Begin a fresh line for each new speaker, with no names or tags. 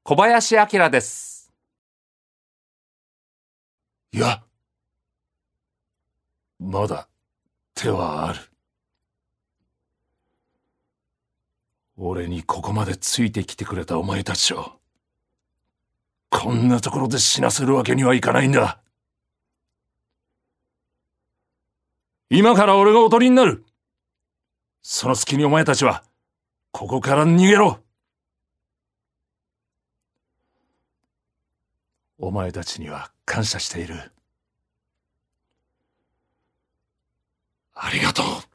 小林明です。
いや、まだ手はある。俺にここまでついてきてくれたお前たちを、こんなところで死なせるわけにはいかないんだ。今から俺がおとりになる。その隙にお前たちはここから逃げろ。お前たちには感謝している。ありがとう。